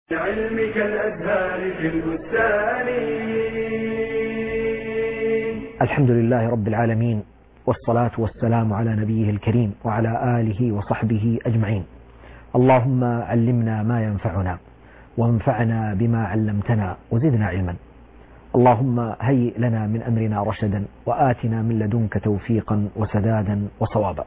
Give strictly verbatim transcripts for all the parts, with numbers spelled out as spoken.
علمك الأزهار في البستان. الحمد لله رب العالمين، والصلاة والسلام على نبيه الكريم وعلى آله وصحبه أجمعين. اللهم علمنا ما ينفعنا وانفعنا بما علمتنا وزدنا علما. اللهم هيئ لنا من أمرنا رشدا وآتنا من لدنك توفيقا وسدادا وصوابا.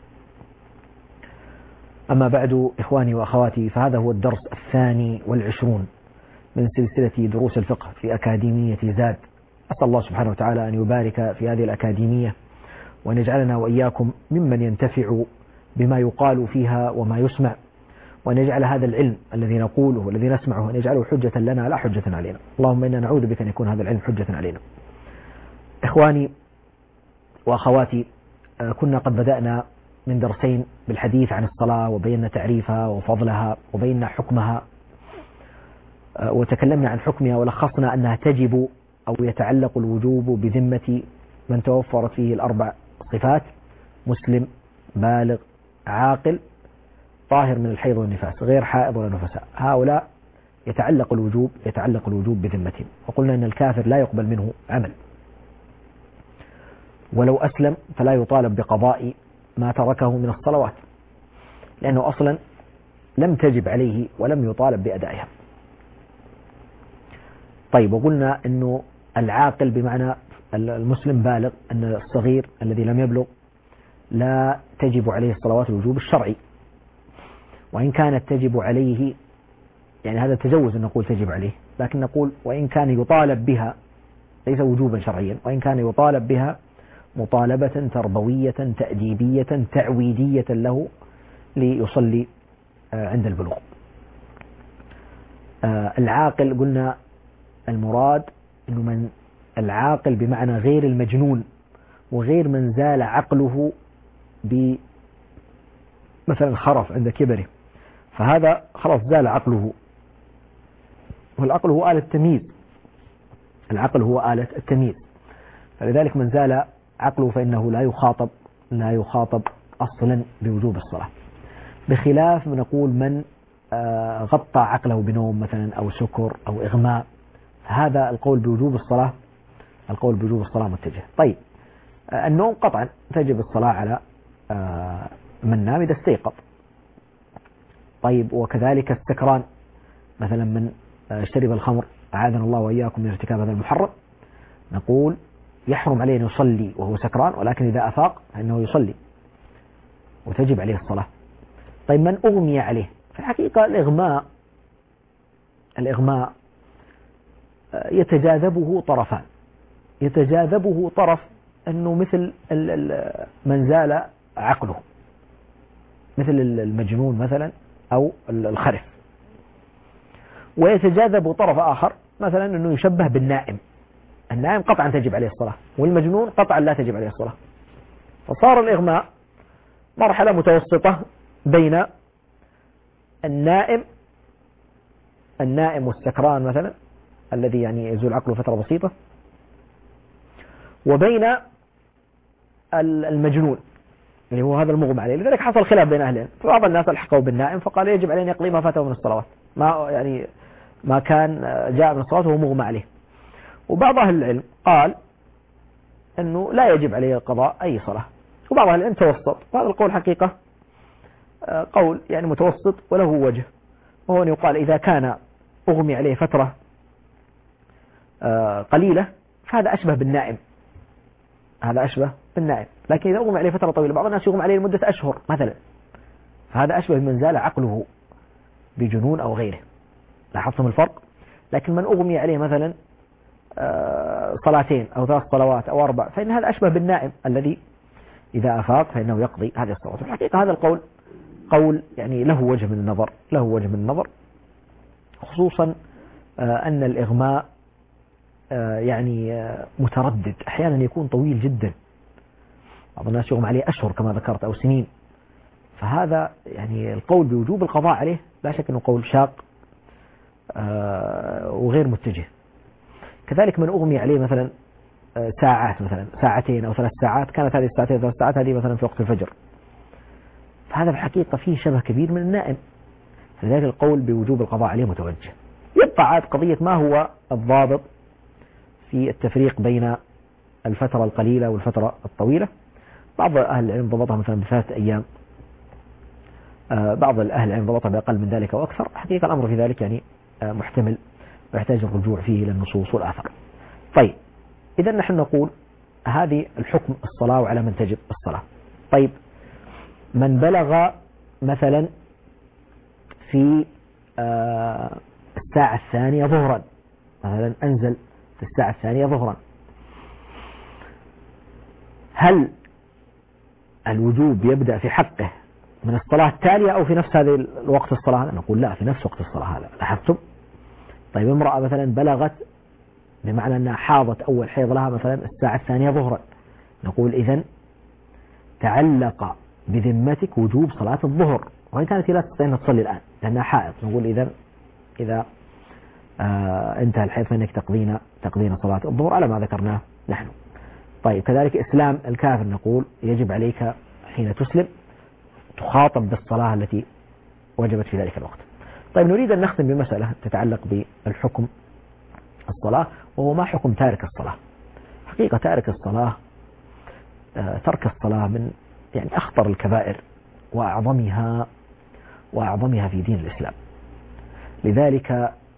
أما بعد، إخواني وأخواتي، فهذا هو الدرس الثاني والعشرون من سلسلة دروس الفقه في أكاديمية زاد. أسأل الله سبحانه وتعالى أن يبارك في هذه الأكاديمية وأن يجعلنا وإياكم ممن ينتفع بما يقال فيها وما يسمع، وأن يجعل هذا العلم الذي نقوله والذي نسمعه أن يجعله حجة لنا لا حجة علينا. اللهم إنا نعوذ بك أن يكون هذا العلم حجة علينا. إخواني وأخواتي، كنا قد بدأنا من درسين بالحديث عن الصلاة وبينا تعريفها وفضلها وبينا حكمها، وتكلمنا عن حكمها ولخصنا أنها تجب أو يتعلق الوجوب بذمة من توفرت فيه الأربع صفات: مسلم، بالغ، عاقل، طاهر من الحيض والنفاس، غير حائض ولا نفساء. هؤلاء يتعلق الوجوب يتعلق الوجوب بذمتهم. وقلنا أن الكافر لا يقبل منه عمل، ولو أسلم فلا يطالب بقضاء ما تركه من الصلوات، لأنه أصلا لم تجب عليه ولم يطالب بأدائها. طيب، وقلنا أنه العاقل بمعنى المسلم بالغ، أن الصغير الذي لم يبلغ لا تجب عليه الصلوات الوجوب الشرعي، وإن كانت تجب عليه، يعني هذا تجوز أن نقول تجب عليه، لكن نقول وإن كان يطالب بها ليس وجوبا شرعيا، وإن كان يطالب بها مطالبة تربوية تأديبية تعويدية له ليصلي عند البلوغ. العاقل قلنا المراد أنه من العاقل بمعنى غير المجنون وغير من زال عقله بمثلا خرف عند كبره، فهذا خلاص زال عقله، والعقل هو آلة التمييز، العقل هو آلة التمييز، فلذلك من زال عقله فإنه لا يخاطب لا يخاطب أصلا بوجوب الصلاة، بخلاف من نقول من غطى عقله بنوم مثلا أو سكر أو إغماء، هذا القول بوجوب الصلاة القول بوجوب الصلاة متجه. طيب، النوم قطعا تجب الصلاة على من نام إذا استيقظ. طيب، وكذلك السكران مثلا من شرب الخمر، أعاذنا الله وإياكم من ارتكاب هذا المحرم، نقول يحرم عليه أن يصلي وهو سكران، ولكن إذا أفاق فإنه يصلي وتجب عليه الصلاة. طيب، من أغمي عليه، في الحقيقة الإغماء الإغماء يتجاذبه طرفان. يتجاذبه طرف أنه مثل من زال عقله، مثل المجنون مثلا أو الخرف، ويتجاذب طرف آخر مثلا أنه يشبه بالنائم. النائم قطعا تجب عليه الصلاة، والمجنون قطعا لا تجب عليه الصلاة. فصار الإغماء مرحلة متوسطة بين النائم النائم والسكران مثلا الذي يعني يزول عقله فترة بسيطة، وبين المجنون اللي هو هذا المغمى عليه. لذلك حصل خلاف بين أهلين، فبعض الناس الحقوا بالنائم فقال يجب عليه أن يقضي ما فاته من الصلوات، ما يعني ما كان جاء من الصلاة وهو مغمى عليه. وبعض أهل العلم قال أنه لا يجب عليه قضاء أي صلاة، وبعض أهل العلم توسط. وهذا القول حقيقة قول يعني متوسط وله وجه، وهو أن يقال إذا كان أغمي عليه فترة قليلة فهذا أشبه بالنائم، هذا أشبه بالنائم. لكن إذا أغمي عليه فترة طويلة، بعض الناس يغمي عليه لمدة أشهر مثلا، فهذا أشبه من زال عقله بجنون أو غيره. لاحظتم الفرق؟ لكن من أغمي عليه مثلا صلاتين أو ثلاث صلوات أو أربع، فإن هذا أشبه بالنائم الذي إذا أفاق فإنه يقضي هذه الصلوات. الحقيقة هذا القول قول يعني له وجه من النظر له وجه من النظر خصوصا أن الإغماء يعني متردد، أحيانا يكون طويل جدا، بعض الناس يغمى عليه أشهر كما ذكرت أو سنين، فهذا يعني القول بوجوب القضاء عليه لا شك أنه قول شاق وغير متجه. كذلك من أغمي عليه مثلا ساعات، مثلا ساعتين أو ثلاث ساعات، كانت هذه الساعتين ثلاث ساعات هذه مثلا في وقت الفجر، فهذا في الحقيقة فيه شبه كبير من النائم، فلذلك القول بوجوب القضاء عليه متوجه. يبقى عاد قضية ما هو الضابط في التفريق بين الفترة القليلة والفترة الطويلة. بعض أهل العلم ضبطها مثلا بثلاثة أيام، بعض أهل العلم ضبطها بأقل من ذلك وأكثر. حقيقة الأمر في ذلك يعني محتمل ويحتاج الرجوع فيه إلى النصوص والآثار. طيب إذا نحن نقول هذه الحكم الصلاة وعلى من تجب الصلاة. طيب من بلغ مثلا في الساعة الثانية ظهرا، مثلا أنزل في الساعة الثانية ظهرا، هل الوجوب يبدأ في حقه من الصلاة التالية أو في نفس هذه الوقت الصلاة هذا؟ نقول لا، في نفس وقت الصلاة هذا. لاحظتم؟ طيب امرأة مثلا بلغت بمعنى أنها حاضت أول حيض لها مثلا الساعة الثانية ظهرا، نقول إذن تعلق بذمتك وجوب صلاة الظهر، وإن كانت لا تستطيع أن تصلي الآن لأنها حائض، نقول إذن إذا آه انتهى الحيض فإنك تقضين تقضين صلاة الظهر على ما ذكرناه نحن. طيب كذلك إسلام الكافر، نقول يجب عليك حين تسلم تخاطب بالصلاة التي وجبت في ذلك الوقت. طيب نريد أن نختم بمسألة تتعلق بالحكم الصلاة، وهو ما حكم تارك الصلاة. حقيقة تارك الصلاة آه ترك الصلاة من يعني أخطر الكبائر وأعظمها وأعظمها في دين الإسلام. لذلك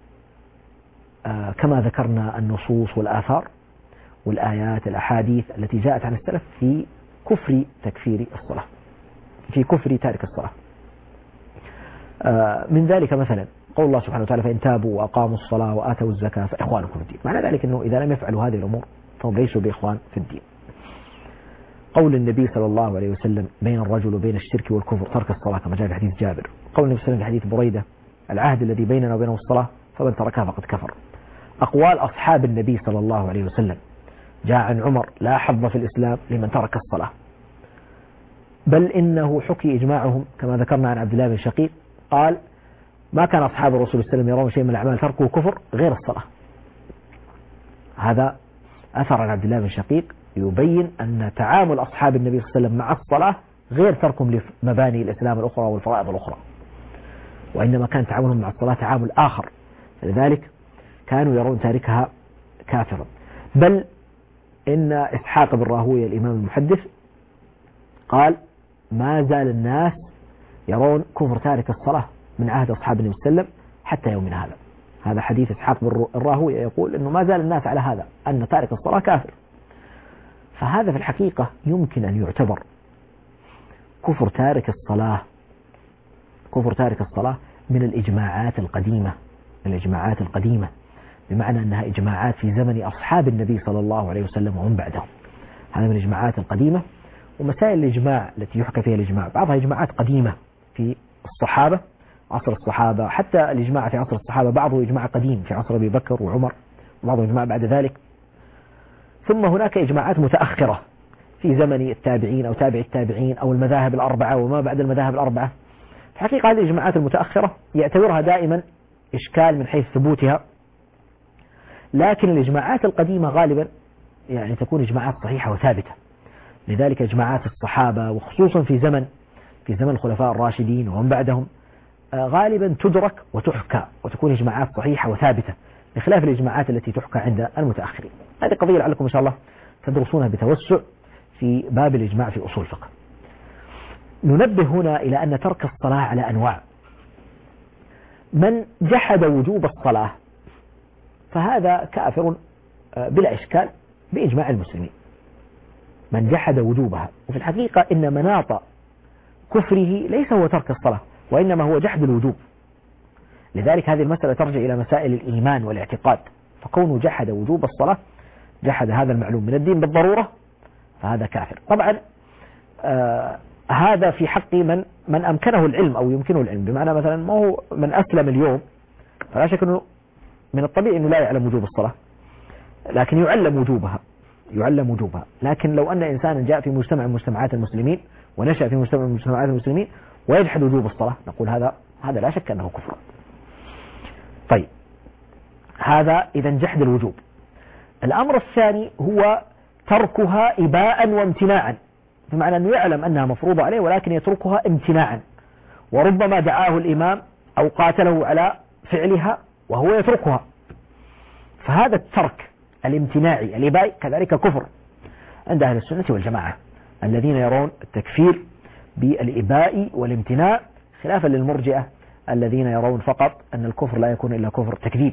آه كما ذكرنا النصوص والآثار والآيات الأحاديث التي جاءت عن السلف في كفر تكفير الصلاة، في كفر تارك الصلاة. آه من ذلك مثلا قول الله سبحانه وتعالى فإن تابوا وأقاموا الصلاة وآتوا الزكاة فإخوانكم في الدين. معنى ذلك أنه إذا لم يفعلوا هذه الأمور فهم ليسوا بإخوان في الدين. قول النبي صلى الله عليه وسلم بين الرجل وبين الشرك والكفر ترك الصلاة كما جاء في حديث جابر. قول النبي صلى الله عليه وسلم في حديث بريدة العهد الذي بيننا وبينه الصلاة فمن تركها فقد كفر. أقوال أصحاب النبي صلى الله عليه وسلم جاء عن عمر لا حظ في الإسلام لمن ترك الصلاة، بل إنه حكي إجماعهم كما ذكرنا عن عبد الله بن شقيق قال ما كان أصحاب الرسول صلى الله عليه وسلم يرون شيء من الأعمال تركه كفر غير الصلاة. هذا أثر عن عبد الله بن شقيق يبين أن تعامل أصحاب النبي صلى الله عليه وسلم مع الصلاة غير تركهم لمباني الإسلام الأخرى والفرائض الأخرى، وإنما كان تعاملهم مع الصلاة تعامل آخر، لذلك كانوا يرون تاركها كافرا. بل إن إسحاق بن راهويه الإمام المحدث قال ما زال الناس يرون كفر تارك الصلاة من عهد أصحاب النبي صلى الله عليه وسلم حتى يومنا هذا. هذا حديث إسحاق بن راهويه يقول أنه ما زال الناس على هذا أن تارك الصلاة كافر. فهذا في الحقيقة يمكن أن يعتبر كفر تارك الصلاة كفر تارك الصلاة من الإجماعات القديمة الإجماعات القديمة بمعنى أنها إجماعات في زمن أصحاب النبي صلى الله عليه وسلم وهم بعدهم. هذا من الإجماعات القديمة. ومسائل الإجماع التي يحكى فيها الإجماع بعضها إجماعات قديمة في الصحابة عصر الصحابة، حتى الإجماع في عصر الصحابة بعضه إجماع قديم في عصر أبي بكر وعمر وبعضه إجماع بعد ذلك. ثم هناك إجماعات متأخرة في زمن التابعين أو تابع التابعين أو المذاهب الأربعة وما بعد المذاهب الأربعة. في حقيقة هذه الإجماعات المتأخرة يعتبرها دائما إشكال من حيث ثبوتها، لكن الإجماعات القديمة غالبا يعني تكون إجماعات صحيحة وثابتة. لذلك إجماعات الصحابة وخصوصا في زمن في زمن الخلفاء الراشدين ومن بعدهم غالبا تدرك وتحكى وتكون إجماعات صحيحة وثابتة بخلاف الإجماعات التي تحكى عند المتأخرين. هذه قضية لعلكم إن شاء الله تدرسونها بتوسع في باب الإجماع في أصول الفقه. ننبه هنا إلى أن ترك الصلاة على أنواع. من جحد وجوب الصلاة فهذا كافر بلا إشكال بإجماع المسلمين، من جحد وجوبها. وفي الحقيقة إن مناط كفره ليس هو ترك الصلاة وإنما هو جحد الوجوب. لذلك هذه المسألة ترجع إلى مسائل الإيمان والاعتقاد، فكونه جحد وجوب الصلاة جحد هذا المعلوم من الدين بالضرورة فهذا كافر. طبعا آه هذا في حق من من أمكنه العلم أو يمكنه العلم، بمعنى مثلا ما هو من أسلم اليوم فلا شك أنه من الطبيعي أنه لا يعلم وجوب الصلاة، لكن يعلم وجوبها يعلم وجوبها. لكن لو أن إنسانا جاء في مجتمع من مجتمعات المسلمين ونشأ في مجتمع من مجتمعات المسلمين ويجحد وجوب الصلاة نقول هذا هذا لا شك أنه كفر. طيب هذا إذا جحد الوجوب. الأمر الثاني هو تركها إباء وامتناعا، بمعنى أنه يعلم أنها مفروضة عليه ولكن يتركها امتناعا، وربما دعاه الإمام أو قاتله على فعلها وهو يتركها. فهذا الترك الامتناعي الإبائي كذلك كفر عند أهل السنة والجماعة الذين يرون التكفير بالإباء والامتناع، خلافا للمرجئة الذين يرون فقط أن الكفر لا يكون إلا كفر تكذيب.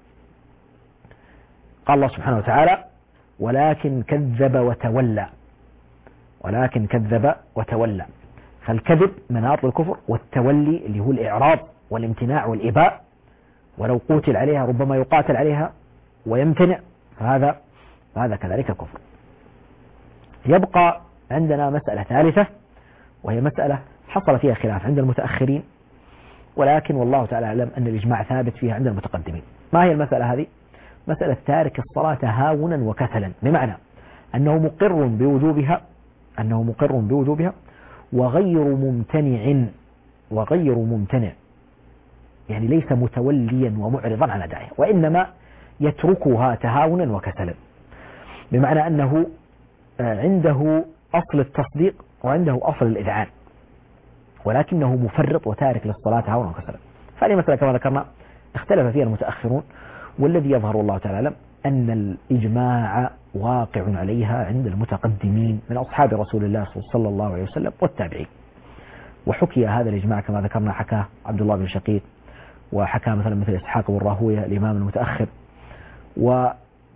قال الله سبحانه وتعالى: ولكن كذب وتولى. ولكن كذب وتولى. فالكذب مناط الكفر، والتولي اللي هو الإعراض والامتناع والإباء، ولو قوتل عليها ربما يقاتل عليها ويمتنع، فهذا فهذا كذلك كفر. يبقى عندنا مسألة ثالثة، وهي مسألة حصل فيها خلاف عند المتأخرين، ولكن والله تعالى أعلم أن الإجماع ثابت فيها عند المتقدمين. ما هي المسألة هذه؟ مسألة تارك الصلاة تهاونا وكسلا، بمعنى أنه مقر بوجوبها أنه مقر بوجوبها وغير ممتنع وغير ممتنع يعني ليس متوليا ومعرضا عن أدائها، وإنما يتركها تهاونا وكسلا، بمعنى أنه عنده أصل التصديق وعنده أصل الإذعان، ولكنه مفرط وتارك للصلاة تهاونا وكسلا. فهذه مسألة كما ذكرنا اختلف فيها المتأخرون، والذي يظهر الله تعالى أعلم أن الإجماع واقع عليها عند المتقدمين من أصحاب رسول الله صلى الله عليه وسلم والتابعين. وحكي هذا الإجماع كما ذكرنا، حكاه عبد الله بن شقيق، وحكى مثلا مثل إسحاق بن راهويه الإمام المتأخر، و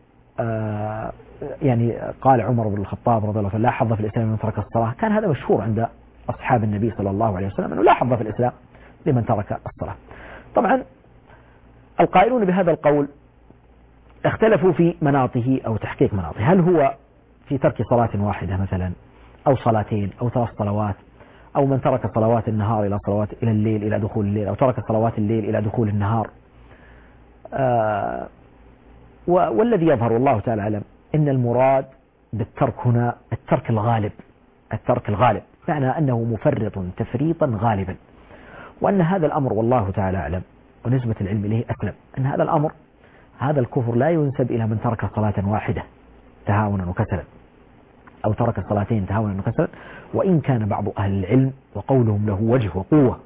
يعني قال عمر بن الخطاب رضي الله عنه: لا حظ في الإسلام من ترك الصلاة. كان هذا مشهور عند أصحاب النبي صلى الله عليه وسلم أنه لا حظ في الإسلام لمن ترك الصلاة. طبعا القائلون بهذا القول اختلفوا في مناطه أو تحقيق مناطه، هل هو في ترك صلاة واحدة مثلا، أو صلاتين، أو ثلاث صلوات، أو من ترك صلوات النهار إلى صلوات إلى الليل إلى دخول الليل، أو ترك صلوات الليل إلى دخول النهار. آه والذي يظهر الله تعالى أعلم إن المراد بالترك هنا الترك الغالب، الترك الغالب معنى أنه مفرط تفريطا غالبا، وأن هذا الأمر والله تعالى أعلم ونسبة العلم إليه أسلم، أن هذا الأمر هذا الكفر لا ينسب إلى من ترك صلاة واحدة تهاونا وكسلا، أو ترك صلاتين تهاونا وكسلا، وإن كان بعض أهل العلم وقولهم له وجه وقوة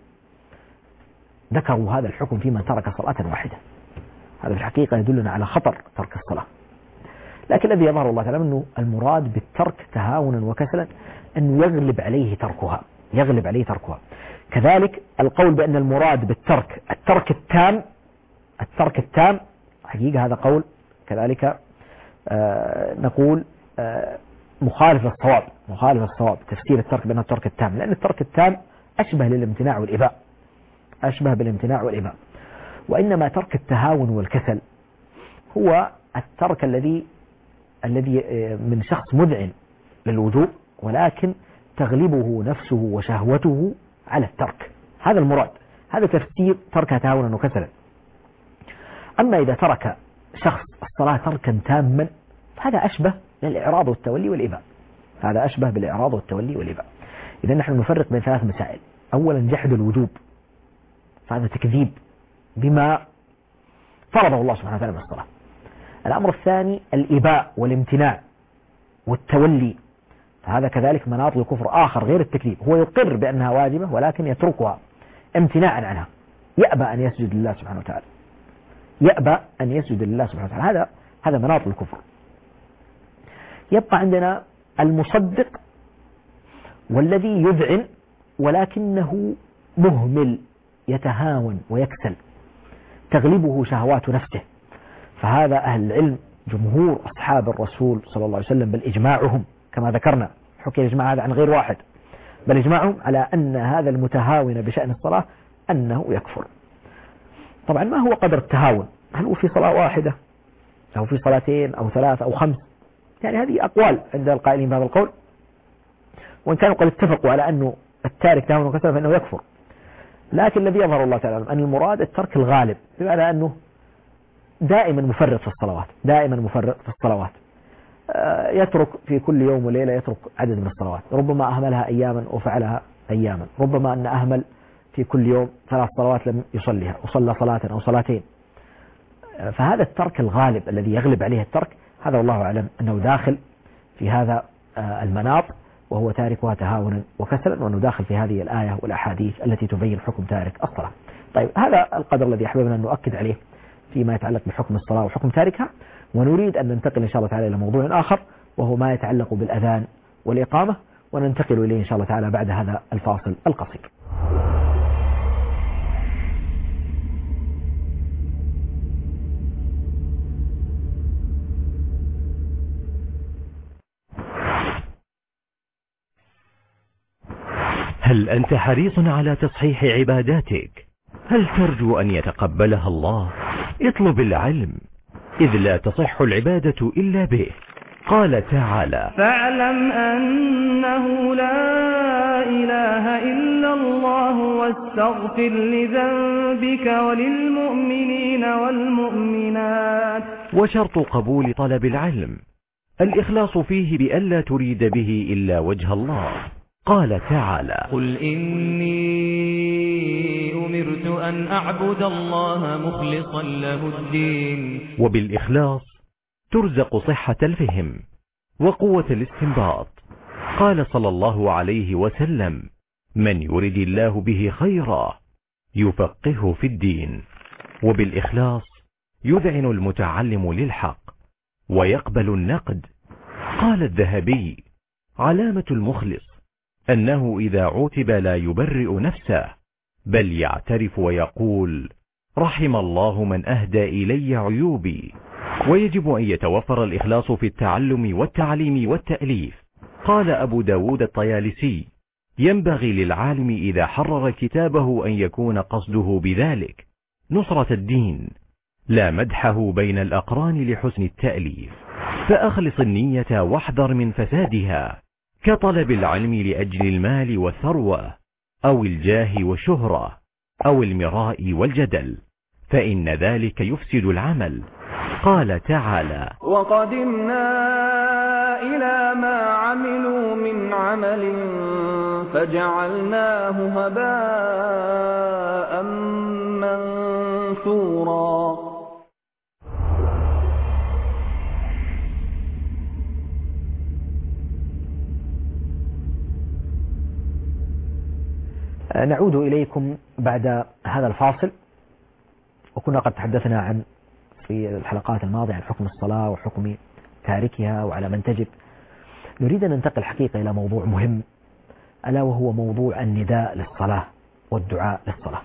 ذكروا هذا الحكم في من ترك صلاة واحدة. هذا في الحقيقة يدلنا على خطر ترك الصلاة، لكن الذي يظهر الله تعالى أنه المراد بالترك تهاونا وكسلا أن يغلب عليه تركها، يغلب عليه تركها. كذلك القول بأن المراد بالترك الترك التام، الترك التام حقيقة هذا قول كذلك آه نقول آه مخالف للصواب، مخالف للصواب تفسير الترك بأنه الترك التام، لأن الترك التام أشبه للامتناع والإباء، أشبه بالامتناع والإباء، وإنما ترك التهاون والكسل هو الترك الذي الذي من شخص مذعن للوجوب، ولكن تغلبه نفسه وشهوته على الترك، هذا المراد، هذا تفسير ترك تهاونا وكسلا. أما إذا ترك شخص الصلاة تركا تاما هذا أشبه للإعراض والتولي والإباء، هذا أشبه بالإعراض والتولي والإباء. إذا نحن نفرق بين ثلاث مسائل: أولا جحد الوجوب، فهذا تكذيب بما فرضه الله سبحانه وتعالى من الصلاة. الأمر الثاني الإباء والامتناع والتولي، فهذا كذلك مناط الكفر آخر غير التكذيب، هو يقر بأنها واجبة ولكن يتركها امتناعا عنها، يأبى أن يسجد لله سبحانه وتعالى، يأبى أن يسجد لله سبحانه وتعالى، هذا هذا مناط الكفر. يبقى عندنا المصدق والذي يذعن ولكنه مهمل يتهاون ويكسل، تغلبه شهوات نفسه، فهذا أهل العلم جمهور أصحاب الرسول صلى الله عليه وسلم بل إجماعهم كما ذكرنا، حكي الإجماع هذا عن غير واحد، بل إجماعهم على أن هذا المتهاون بشأن الصلاة أنه يكفر. طبعا ما هو قدر التهاون؟ هل هو في صلاة واحدة أو في صلاتين أو ثلاث أو خمس؟ يعني هذه أقوال عند القائلين بهذا القول، وإن كانوا قد اتفقوا على أنه التارك تهاون وكسل فإنه يكفر، لكن الذي يظهر الله تعالى أن المراد الترك الغالب، بمعنى أنه دائما مفرط في الصلوات، دائما مفرط في الصلوات، يترك في كل يوم وليلة يترك عدد من الصلوات، ربما أهملها أياما وفعلها أياما، ربما أن أهمل في كل يوم ثلاث صلوات لم يصليها وصلى صلاة أو صلاتين. فهذا الترك الغالب الذي يغلب عليه الترك، هذا والله أعلم أنه داخل في هذا المناط، وهو تاركها تهاونا وكسلا، وأنه داخل في هذه الآية والأحاديث التي تبين حكم تارك الصلاة. طيب هذا القدر الذي أحببنا أن نؤكد عليه فيما يتعلق بحكم الصلاة وحكم تاركها، ونريد أن ننتقل إن شاء الله تعالى إلى موضوع آخر وهو ما يتعلق بالأذان والإقامة، وننتقل إليه إن شاء الله تعالى بعد هذا الفاصل القصير. هل أنت حريص على تصحيح عباداتك؟ هل ترجو أن يتقبلها الله؟ اطلب العلم، إذ لا تصح العبادة إلا به. قال تعالى: فاعلم أنه لا إله إلا الله واستغفر لذنبك وللمؤمنين والمؤمنات. وشرط قبول طلب العلم الإخلاص فيه بألا تريد به إلا وجه الله. قال تعالى: قل إني أمرت أن أعبد الله مخلصا له الدين. وبالإخلاص ترزق صحة الفهم وقوة الاستنباط. قال صلى الله عليه وسلم: من يرد الله به خيرا يفقهه في الدين. وبالإخلاص يذعن المتعلم للحق ويقبل النقد. قال الذهبي: علامة المخلص أنه إذا عوتب لا يبرئ نفسه، بل يعترف ويقول: رحم الله من أهدى إلي عيوبي. ويجب أن يتوفر الإخلاص في التعلم والتعليم والتأليف. قال أبو داود الطيالسي: ينبغي للعالم إذا حرر كتابه أن يكون قصده بذلك نصرة الدين، لا مدحه بين الأقران لحسن التأليف. فأخلص النية واحذر من فسادها، كطلب العلم لأجل المال والثروة أو الجاه والشهرة أو المراء والجدل، فإن ذلك يفسد العمل. قال تعالى: وقدمنا إلى ما عملوا من عمل فجعلناه هباء منثورا. نعود إليكم بعد هذا الفاصل، وكنا قد تحدثنا عن في الحلقات الماضية عن حكم الصلاة وحكم تاركها وعلى من تجب. نريد أن ننتقل حقيقة إلى موضوع مهم، ألا وهو موضوع النداء للصلاة والدعاء للصلاة.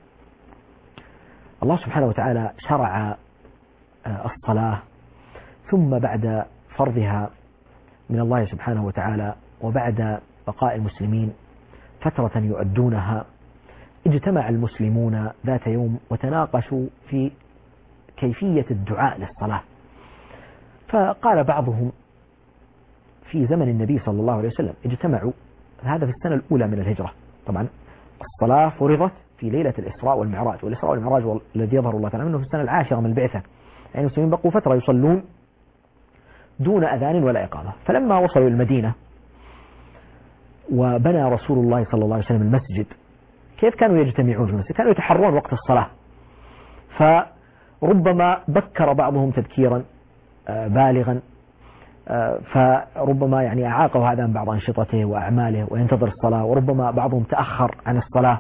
الله سبحانه وتعالى شرع الصلاة، ثم بعد فرضها من الله سبحانه وتعالى وبعد بقاء المسلمين فترة يؤدونها، اجتمع المسلمون ذات يوم وتناقشوا في كيفية الدعاء للصلاة. فقال بعضهم في زمن النبي صلى الله عليه وسلم اجتمعوا، هذا في السنة الأولى من الهجرة. طبعا الصلاة فرضت في ليلة الإسراء والمعراج، والإسراء والمعراج الذي يظهر الله تعالى منه في السنة العاشرة من البعثة، يعني المسلمين بقوا فترة يصلون دون أذان ولا إقامة. فلما وصلوا المدينة وبنى رسول الله صلى الله عليه وسلم المسجد، كيف كانوا يجتمعون في المسجد؟ كانوا يتحرون وقت الصلاة، فربما بكر بعضهم تبكيرا بالغا، فربما يعني أعاقه هذا عن بعض أنشطته وأعماله وينتظر الصلاة، وربما بعضهم تأخر عن الصلاة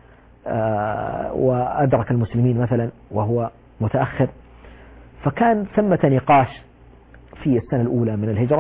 وأدرك المسلمين مثلا وهو متأخر. فكان ثمة نقاش في السنة الأولى من الهجرة،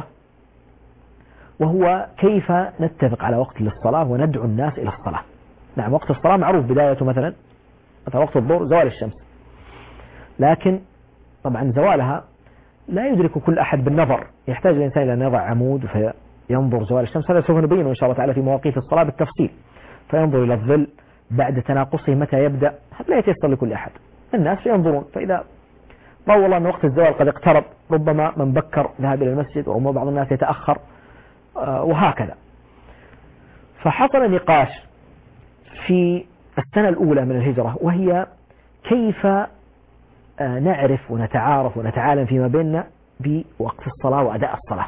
وهو كيف نتفق على وقت للصلاة وندعو الناس إلى الصلاة. نعم، وقت الصلاة معروف بدايته مثلا مثلا وقت الظهر زوال الشمس، لكن طبعا زوالها لا يدرك كل أحد بالنظر، يحتاج الإنسان إلى أن يضع عمود فينظر زوال الشمس. هذا سوف نبينه إن شاء الله تعالى في مواقيت الصلاة بالتفصيل. فينظر إلى الظل بعد تناقصه متى يبدأ، هذا لا يتيسر لكل أحد، الناس ينظرون، فإذا رأوا والله أن وقت الزوال قد اقترب، ربما من بكر ذهب إلى المسجد وربما بعض الناس يتأخر، وهكذا. فحصل نقاش في السنة الأولى من الهجرة، وهي كيف نعرف ونتعارف ونتعالم فيما بيننا بوقت الصلاة وأداء الصلاة.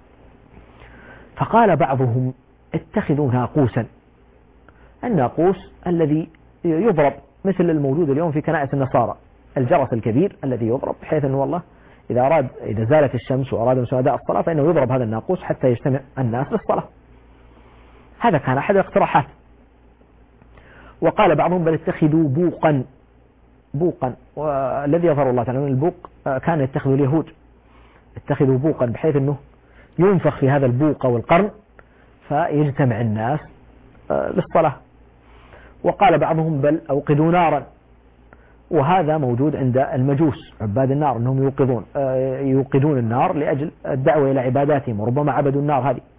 فقال بعضهم: اتخذوا ناقوسا، الناقوس الذي يضرب مثل الموجود اليوم في كنائس النصارى، الجرس الكبير الذي يضرب بحيث أنه والله إذا أراد إذا زالت الشمس وأراد المسلمون أداء الصلاة فإنه يضرب هذا الناقوس حتى يجتمع الناس للصلاة. هذا كان أحد الاقتراحات. وقال بعضهم بل اتخذوا بوقا بوقا والذي يظهر الله تعالى من البوق كان يتخذ اليهود، اتخذوا بوقا بحيث أنه ينفخ في هذا البوق والقرن فيجتمع الناس للصلاة. وقال بعضهم بل أوقدوا نارا، وهذا موجود عند المجوس عباد النار أنهم يوقدون يوقدون النار لأجل الدعوة إلى عباداتهم، وربما عبدوا النار هذه.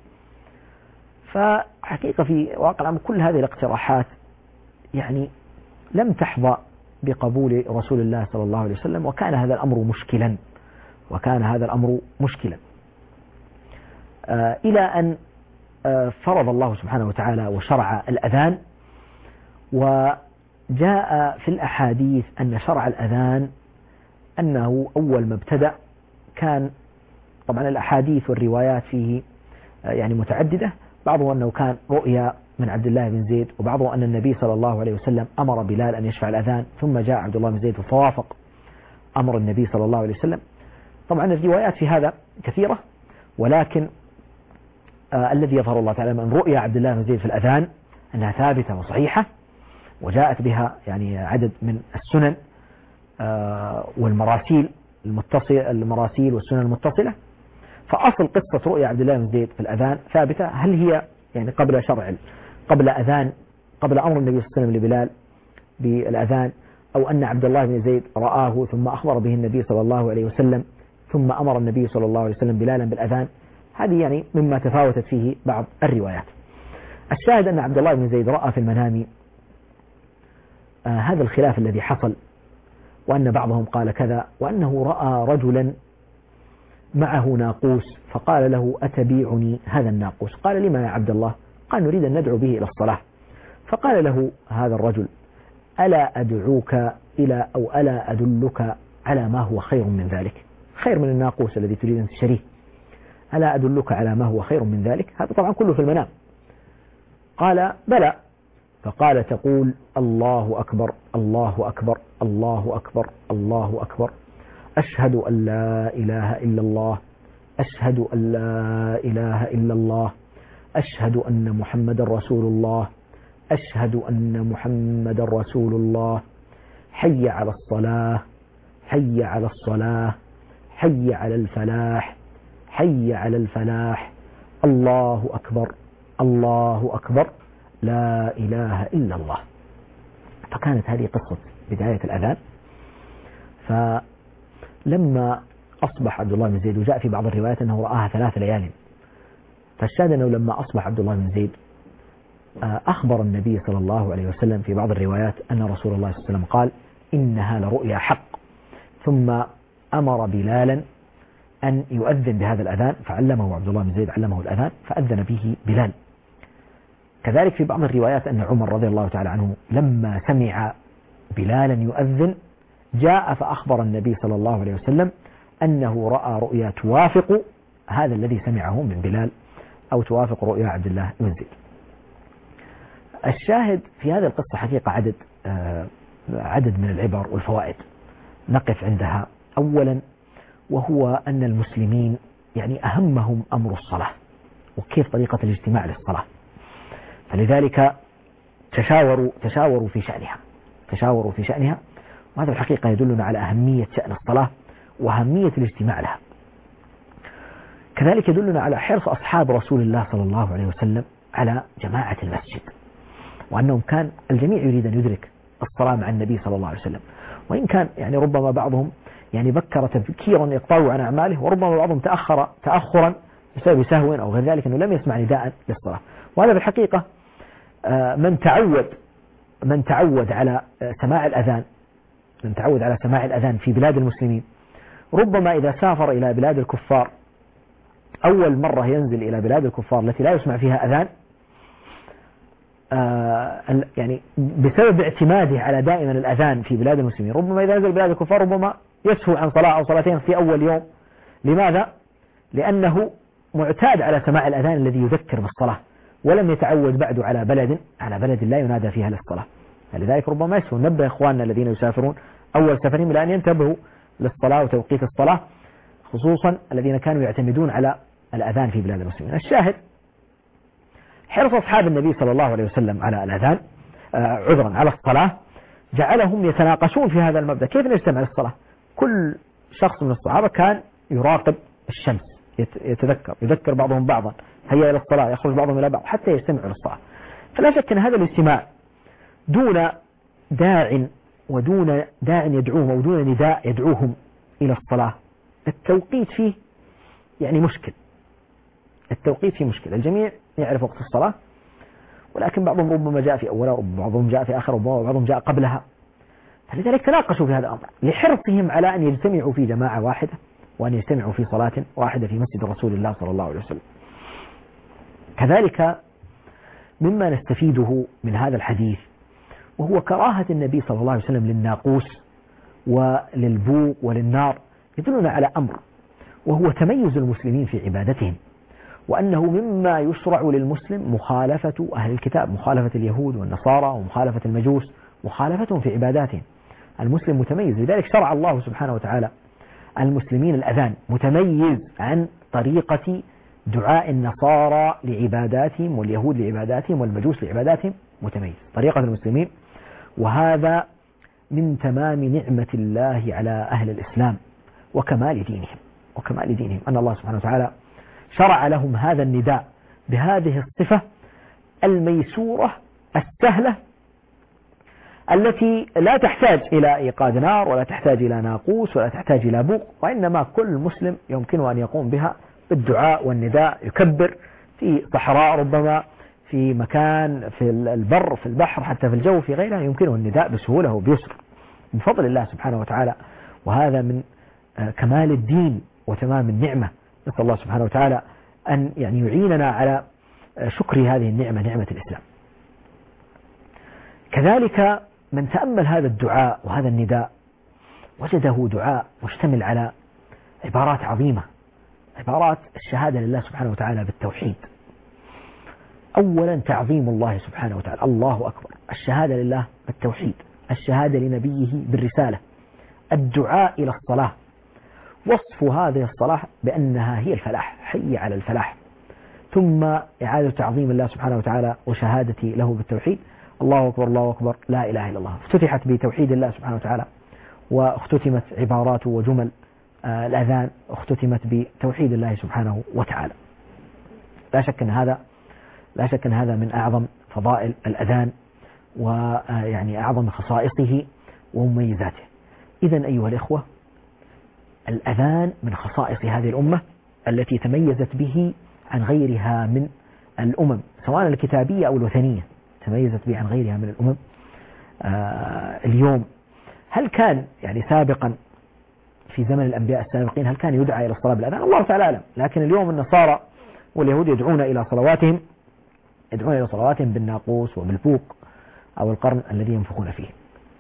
فحقيقة في واقع الأمر كل هذه الاقتراحات يعني لم تحظى بقبول رسول الله صلى الله عليه وسلم، وكان هذا الأمر مشكلا وكان هذا الأمر مشكلا إلى أن فرض الله سبحانه وتعالى وشرع الأذان. وجاء في الأحاديث أن شرع الأذان أنه أول ما ابتدأ كان، طبعا الأحاديث والروايات فيه يعني متعددة، بعضه أنه كان رؤيا من عبد الله بن زيد، وبعضه أن النبي صلى الله عليه وسلم أمر بلال أن يشفع الأذان، ثم جاء عبد الله بن زيد فوافق أمر النبي صلى الله عليه وسلم. طبعا الروايات في هذا كثيرة، ولكن آه الذي يظهر الله تعالى من رؤيا عبد الله بن زيد في الأذان أنها ثابتة وصحيحة، وجاءت بها يعني عدد من السنن آه والمراسيل المتصلة المراسيل والسنن المتصلة. فأصل قصة رؤيا عبد الله بن زيد في الأذان ثابتة، هل هي يعني قبل شرع قبل أذان قبل أمر النبي صلى الله عليه وسلم لبلال بالأذان، أو أن عبد الله بن زيد رآه ثم أخبر به النبي صلى الله عليه وسلم ثم أمر النبي صلى الله عليه وسلم بلالا بالأذان، هذه يعني مما تفاوتت فيه بعض الروايات. الشاهد أن عبد الله بن زيد رأى في المنام آه هذا الخلاف الذي حصل، وأن بعضهم قال كذا، وأنه رأى رجلا معه ناقوس فقال له أتبيعني هذا الناقوس؟ قال لما يا عبد الله؟ قال نريد أن ندعو به إلى الصلاة. فقال له هذا الرجل ألا أدعوك إلى أو ألا أدلك على ما هو خير من ذلك، خير من الناقوس الذي تريد أن تشتريه، ألا أدلك على ما هو خير من ذلك؟ هذا طبعا كله في المنام. قال بلى. فقال تقول الله أكبر الله أكبر الله أكبر الله أكبر، أشهد أن لا إله إلا الله، أشهد أن لا إله إلا الله، أشهد أن محمد رسول الله، أشهد أن محمد رسول الله، حي على الصلاة حي على الصلاة حي على الفلاح حي على الفلاح، الله أكبر الله أكبر لا إله إلا الله. فكانت هذه قصة بداية الأذان. فلما أصبح عبد الله بن زيد، وجاء في بعض الروايات أنه رآها ثلاث ليال، فالشاهد أنه لما أصبح عبد الله بن زيد أخبر النبي صلى الله عليه وسلم في بعض الروايات أن رسول الله صلى الله عليه وسلم قال إنها لرؤيا حق، ثم أمر بلالا أن يؤذن بهذا الأذان، فعلمه عبد الله بن زيد علمه الأذان فأذن به بلال. كذلك في بعض الروايات أن عمر رضي الله تعالى عنه لما سمع بلالا يؤذن جاء فأخبر النبي صلى الله عليه وسلم أنه رأى رؤيا توافق هذا الذي سمعه من بلال، أو توافق رؤيا عبد الله بن زيد. الشاهد في هذه القصة حقيقة عدد عدد من العبر والفوائد نقف عندها. أولا وهو أن المسلمين يعني أهمهم أمر الصلاة وكيف طريقة الاجتماع للصلاة، فلذلك تشاوروا تشاوروا في شأنها تشاوروا في شأنها وهذا الحقيقة يدلنا على أهمية شأن الصلاة وأهمية الاجتماع لها. كذلك يدلنا على حرص أصحاب رسول الله صلى الله عليه وسلم على جماعة المسجد، وأنهم كان الجميع يريد أن يدرك الصلاة مع النبي صلى الله عليه وسلم، وإن كان يعني ربما بعضهم يعني بكر تبكيرا يقطعوا عن أعماله، وربما بعضهم تأخر تأخرا بسبب سهو أو غير ذلك أنه لم يسمع نداء للصلاة. وهذا في الحقيقة من تعود من تعود على سماع الأذان من تعود على سماع الأذان في بلاد المسلمين، ربما إذا سافر إلى بلاد الكفار أول مرة ينزل إلى بلاد الكفار التي لا يسمع فيها أذان، يعني بسبب اعتماده على دائما الأذان في بلاد المسلمين، ربما إذا نزل بلاد الكفار ربما يسهو عن صلاة أو صلاتين في أول يوم. لماذا؟ لأنه معتاد على سماع الأذان الذي يذكر بالصلاة، ولم يتعود بعد على بلد على بلد لا ينادى فيها للصلاة، فلذلك ربما يسهو. نبه إخواننا الذين يسافرون أول سفرهم إلى أن ينتبهوا للصلاة وتوقيت الصلاة، خصوصا الذين كانوا يعتمدون على الأذان في بلاد المسلمين. الشاهد حرص أصحاب النبي صلى الله عليه وسلم على الأذان عذرا على الصلاة جعلهم يتناقشون في هذا المبدأ، كيف نجتمع للصلاة؟ كل شخص من الصحابة كان يراقب الشمس، يتذكر يذكر بعضهم بعضا، هيا إلى الصلاة، يخرج بعضهم إلى بعض حتى يجتمعوا للصلاة. فلا شك أن هذا الاجتماع دون داع ودون داع يدعوهم أو دون نداء يدعوهم إلى الصلاة، التوقيت فيه يعني مشكل، التوقيت فيه مشكل. الجميع يعرف وقت الصلاة، ولكن بعضهم ربما جاء في أولها وبعضهم جاء في آخر وبعضهم جاء قبلها، فلذلك تناقشوا في هذا الأمر لحرصهم على أن يجتمعوا في جماعة واحدة وأن يجتمعوا في صلاة واحدة في مسجد رسول الله صلى الله عليه وسلم. كذلك مما نستفيده من هذا الحديث وهو كراهة النبي صلى الله عليه وسلم للناقوس وللبوق وللنار، يدلنا على أمر وهو تميز المسلمين في عبادتهم، وأنه مما يشرع للمسلم مخالفة أهل الكتاب، مخالفة اليهود والنصارى ومخالفة المجوس، مخالفتهم في عباداتهم. المسلم متميز، لذلك شرع الله سبحانه وتعالى المسلمين الأذان، متميز عن طريقة دعاء النصارى لعباداتهم واليهود لعباداتهم والمجوس لعباداتهم، متميز طريقة المسلمين. وهذا من تمام نعمة الله على أهل الإسلام وكمال دينهم وكمال دينهم أن الله سبحانه وتعالى شرع لهم هذا النداء بهذه الصفة الميسورة السهلة التي لا تحتاج إلى إيقاد نار ولا تحتاج إلى ناقوس ولا تحتاج إلى بوق، وإنما كل مسلم يمكنه أن يقوم بها بالدعاء والنداء، يكبر في صحراء ربما، في مكان، في البر، في البحر، حتى في الجو، في غيرها، يمكنه النداء بسهولة وبيسر بفضل الله سبحانه وتعالى. وهذا من كمال الدين وتمام النعمة. نسأل الله سبحانه وتعالى أن يعني يعيننا على شكر هذه النعمة، نعمة الإسلام. كذلك من تأمل هذا الدعاء وهذا النداء وجده دعاء مشتمل على عبارات عظيمة، عبارات الشهادة لله سبحانه وتعالى بالتوحيد. أولا تعظيم الله سبحانه وتعالى، الله أكبر، الشهادة لله بالتوحيد، الشهادة لنبيه بالرسالة، الدعاء إلى الصلاة، وصف هذه الصلاة بأنها هي الفلاح، حي على الفلاح، ثم إعادة تعظيم الله سبحانه وتعالى وشهادتي له بالتوحيد، الله أكبر الله أكبر لا إله إلا الله. افتتحت بتوحيد الله سبحانه وتعالى واختتمت عبارات وجمل آه الأذان اختتمت بتوحيد الله سبحانه وتعالى. لا شك أن هذا لا شك أن هذا من أعظم فضائل الأذان ويعني أعظم خصائصه ومميزاته. إذن أيها الإخوة، الأذان من خصائص هذه الأمة التي تميزت به عن غيرها من الأمم، سواء الكتابية أو الوثنية، تميزت به عن غيرها من الأمم. آه اليوم هل كان يعني سابقا في زمن الأنبياء السابقين هل كان يدعى إلى الصلاة بالأذان؟ الله تعالى أعلم، لكن اليوم النصارى واليهود يدعون إلى صلواتهم يدعون إلى صلواتهم بالناقوس وبالبوق أو القرن الذي ينفخون فيه.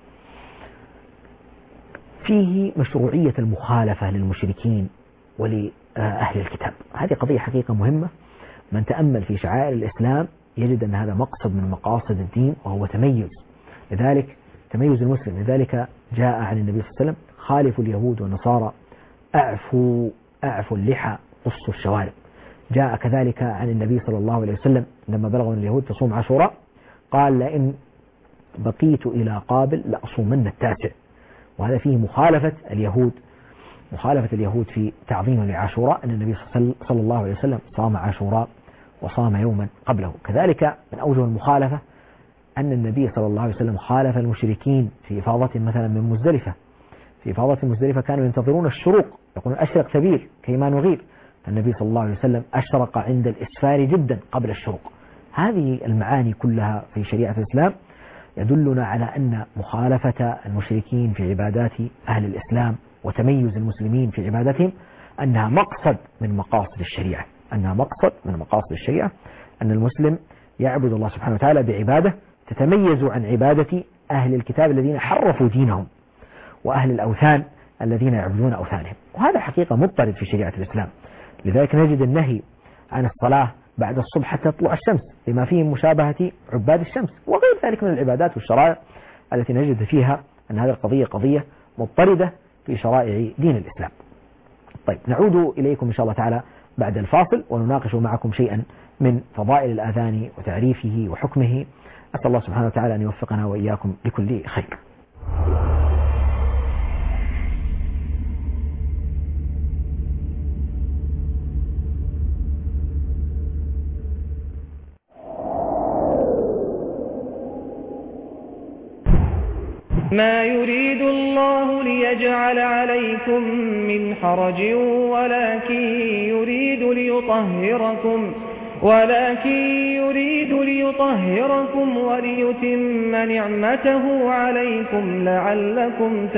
فيه مشروعية المخالفة للمشركين ولأهل الكتاب، هذه قضية حقيقة مهمة. من تأمل في شعائر الإسلام يجد أن هذا مقصد من مقاصد الدين وهو تميز، لذلك تميز المسلم. لذلك جاء عن النبي صلى الله عليه وسلم: خالفوا اليهود والنصارى، أعفوا أعفوا اللحى، قصوا الشوارب. جاء كذلك عن النبي صلى الله عليه وسلم لما بلغوا أن اليهود تصوم عاشوراء قال: لئن بقيت إلى قابل لأصومن التاسع. وهذا فيه مخالفة اليهود مخالفة اليهود في تعظيم لعاشوراء، أن النبي صلى الله عليه وسلم صام عاشوراء وصام يوما قبله. كذلك من أوجه المخالفة أن النبي صلى الله عليه وسلم خالف المشركين في إفاضة مثلا من مزدلفة. في إفاضة مزدلفة كانوا ينتظرون الشروق، يقولون أشرق سبيل كيما نغيب، فالنبي صلى الله عليه وسلم أشرق عند الإسفار جدا قبل الشروق. هذه المعاني كلها في شريعة الإسلام يدلنا على أن مخالفة المشركين في عبادات أهل الإسلام وتميز المسلمين في عبادتهم أنها مقصد من مقاصد الشريعة أنها مقصد من مقاصد الشريعة أن المسلم يعبد الله سبحانه وتعالى بعبادة تتميز عن عبادة أهل الكتاب الذين حرفوا دينهم وأهل الأوثان الذين يعبدون أوثانهم. وهذا حقيقة مضطرد في شريعة الإسلام. لذلك نجد النهي عن الصلاة بعد الصبح حتى تطلع الشمس لما فيه مشابهة عباد الشمس، وغير ذلك من العبادات والشرائع التي نجد فيها أن هذه القضية قضية مضطردة في شرائع دين الإسلام. طيب، نعود إليكم إن شاء الله تعالى بعد الفاصل ونناقش معكم شيئا من فضائل الآذان وتعريفه وحكمه أسأل الله سبحانه وتعالى أن يوفقنا وإياكم لكل خير. ما يريد الله ليجعل عليكم من حرج ولكن يريد ليطهركم ولكن يريد ليطهركم وليتم نعمته عليكم لعلكم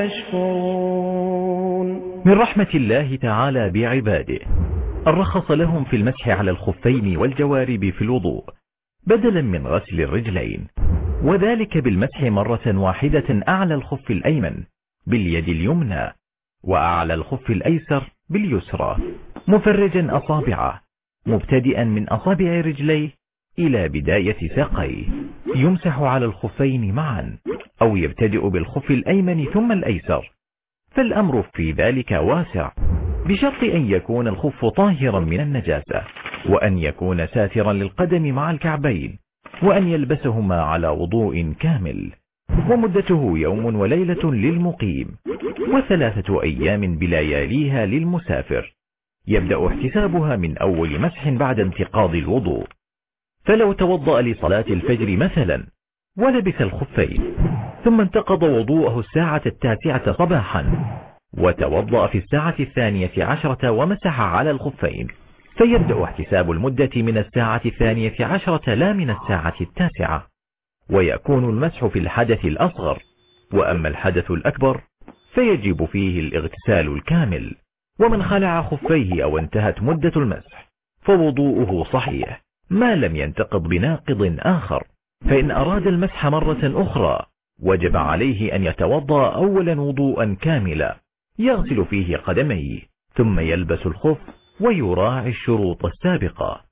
تشكرون. من رحمة الله تعالى بعباده أن رخص لهم في المسح على الخفين والجوارب في الوضوء بدلا من غسل الرجلين، وذلك بالمسح مرة واحدة أعلى الخف الأيمن باليد اليمنى وأعلى الخف الأيسر باليسرى، مفرجا أصابعه مبتدئا من أصابع رجليه إلى بداية ساقيه. يمسح على الخفين معا أو يبتدئ بالخف الأيمن ثم الأيسر، فالأمر في ذلك واسع، بشرط أن يكون الخف طاهرا من النجاسة، وأن يكون ساترا للقدم مع الكعبين، وأن يلبسهما على وضوء كامل. ومدته يوم وليلة للمقيم، وثلاثة أيام بلياليها للمسافر، يبدأ احتسابها من أول مسح بعد انتقاض الوضوء. فلو توضأ لصلاة الفجر مثلا ولبس الخفين ثم انتقض وضوءه الساعة التاسعة صباحا وتوضأ في الساعة الثانية عشرة ومسح على الخفين، فيبدأ احتساب المدة من الساعة الثانية عشرة لا من الساعة التاسعة، ويكون المسح في الحدث الأصغر. وأما الحدث الأكبر فيجب فيه الاغتسال الكامل. ومن خلع خفيه أو انتهت مدة المسح فوضوءه صحيح ما لم ينتقض بناقض آخر. فإن أراد المسح مرة أخرى وجب عليه أن يتوضأ أولا وضوءا كاملا يغسل فيه قدميه ثم يلبس الخف ويراعي الشروط السابقة.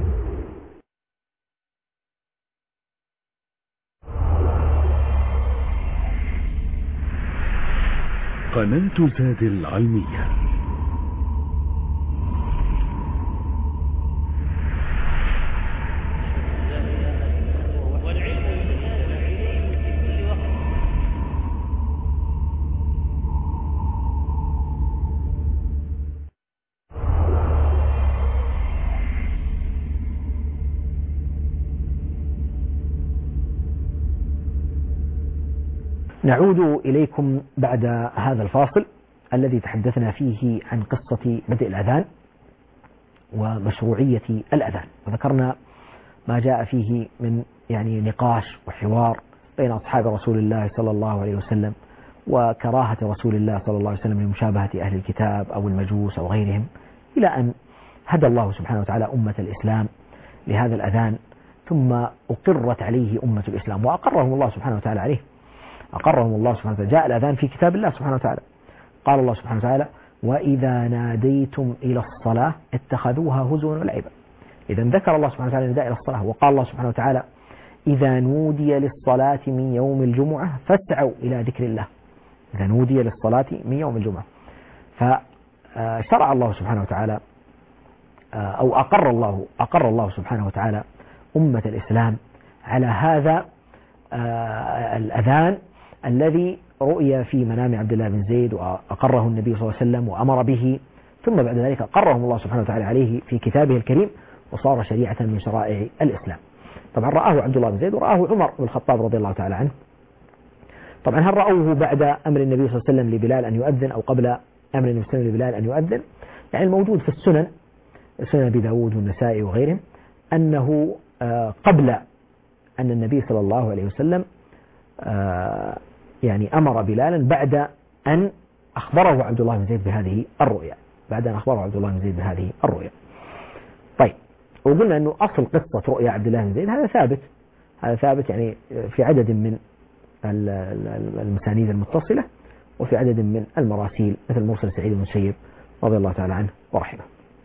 قناة زاد العلمية. نعود إليكم بعد هذا الفاصل الذي تحدثنا فيه عن قصة بدء الأذان ومشروعية الأذان، وذكرنا ما جاء فيه من يعني نقاش وحوار بين أصحاب رسول الله صلى الله عليه وسلم وكراهة رسول الله صلى الله عليه وسلم لمشابهة أهل الكتاب أو المجوس أو غيرهم، إلى أن هدى الله سبحانه وتعالى أمة الإسلام لهذا الأذان، ثم أقرت عليه أمة الإسلام وأقرهم الله سبحانه وتعالى عليه. أقرهم الله سبحانه وتعالى. جاء الأذان في كتاب الله سبحانه وتعالى، قال الله سبحانه وتعالى: وإذا ناديتم إلى الصلاة اتخذوها هزوا ولعبا. إذا ذكر الله سبحانه وتعالى النداء إلى الصلاة، وقال الله سبحانه وتعالى: إذا نودي للصلاة من يوم الجمعة فاسعوا إلى ذكر الله. إذا نودي للصلاة من يوم الجمعة، فشرع الله سبحانه وتعالى أو أقر الله أقر الله سبحانه وتعالى أمة الإسلام على هذا الأذان الذي رؤي في منام عبد الله بن زيد، وأقره النبي صلى الله عليه وسلم وأمر به، ثم بعد ذلك أقرهم الله سبحانه وتعالى عليه في كتابه الكريم، وصار شريعة من شرائع الإسلام. طبعا رآه عبد الله بن زيد ورآه عمر بن الخطاب رضي الله تعالى عنه. طبعا هل رأوه بعد أمر النبي صلى الله عليه وسلم لبلال أن يؤذن أو قبل أمر النبي صلى الله عليه وسلم لبلال أن يؤذن؟ يعني الموجود في السنن، سنن أبي داود والنسائي وغيرهم، أنه قبل أن النبي صلى الله عليه وسلم يعني أمر بلالا بعد أن أخبره عبد الله بن زيد بهذه الرؤيا، بعد أن أخبره عبد الله بن زيد بهذه الرؤيا. طيب، وقلنا أنه أصل قصة رؤيا عبد الله بن زيد هذا ثابت، هذا ثابت يعني في عدد من المسانيد المتصلة وفي عدد من المراسيل مثل مرسل سعيد بن المسيب رضي الله تعالى عنه ورحمه.